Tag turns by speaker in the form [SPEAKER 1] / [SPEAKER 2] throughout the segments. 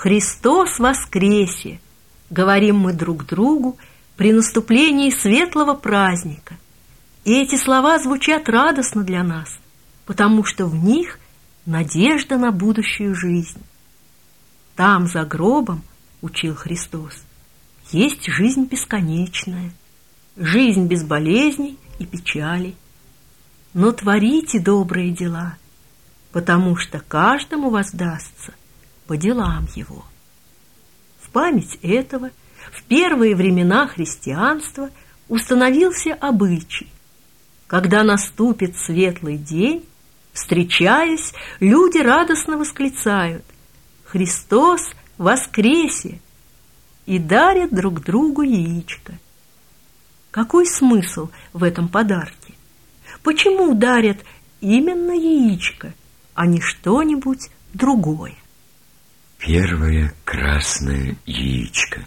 [SPEAKER 1] «Христос воскресе!» говорим мы друг другу при наступлении светлого праздника. И эти слова звучат радостно для нас, потому что в них надежда на будущую жизнь. Там, за гробом, учил Христос, есть жизнь бесконечная, жизнь без болезней и печалей. Но творите добрые дела, потому что каждому воздастся по делам его. В память этого в первые времена христианства установился обычай. Когда наступит светлый день, встречаясь, люди радостно восклицают: «Христос воскресе!» и дарят друг другу яичко. Какой смысл в этом подарке? Почему дарят именно яичко, а не что-нибудь другое?
[SPEAKER 2] Первое красное яичко.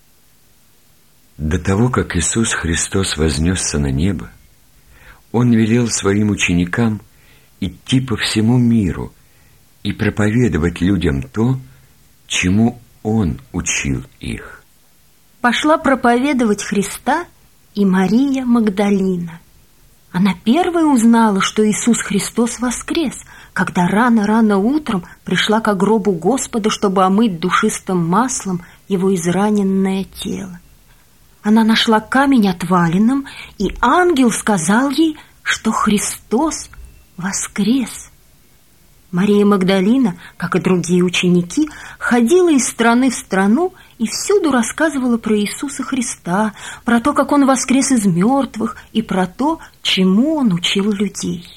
[SPEAKER 2] До того, как Иисус Христос вознесся на небо, Он велел своим ученикам идти по всему миру и проповедовать людям то, чему Он учил их.
[SPEAKER 3] Пошла проповедовать Христа и Мария Магдалина. Она первой узнала, что Иисус Христос воскрес, когда рано-рано утром пришла ко гробу Господа, чтобы омыть душистым маслом его израненное тело. Она нашла камень отваленным, и ангел сказал ей, что Христос воскрес. Мария Магдалина, как и другие ученики, ходила из страны в страну и всюду рассказывала про Иисуса Христа, про то, как Он воскрес из мертвых, и про то, чему Он учил людей.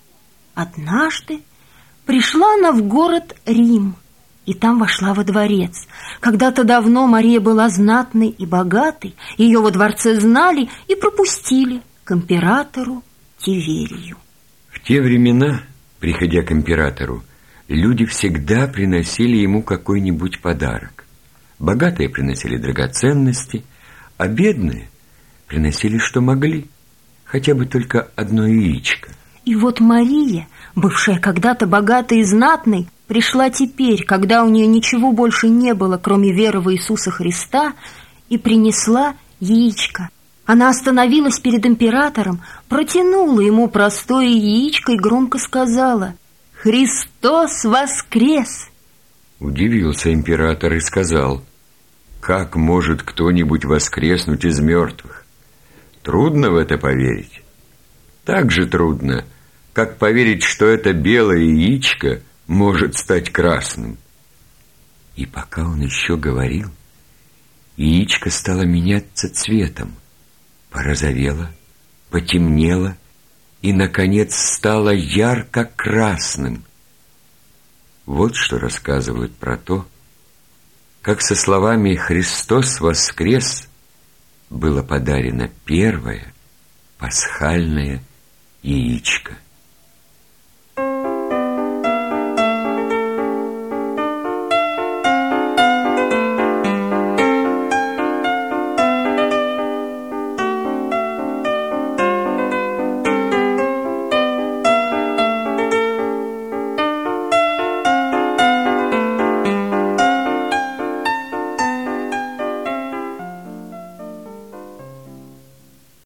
[SPEAKER 3] Однажды пришла она в город Рим, и там вошла во дворец. Когда-то давно Мария была знатной и богатой, ее во дворце знали и пропустили к императору Тиверию.
[SPEAKER 2] В те времена, приходя к императору, люди всегда приносили ему какой-нибудь подарок. Богатые приносили драгоценности, а бедные приносили, что могли, хотя бы только одно яичко.
[SPEAKER 3] И вот Мария, бывшая когда-то богатой и знатной, пришла теперь, когда у нее ничего больше не было, кроме веры в Иисуса Христа, и принесла яичко. Она остановилась перед императором, протянула ему простое яичко и громко сказала: «Христос воскрес!»
[SPEAKER 2] Удивился император и сказал: «Как может кто-нибудь воскреснуть из мертвых? Трудно в это поверить. Так же трудно, как поверить, что это белое яичко может стать красным». И пока он еще говорил, яичко стало меняться цветом, порозовело, потемнело и, наконец, стало ярко-красным. Вот что рассказывают про то, как со словами «Христос воскрес» было подарено первое пасхальное яичко.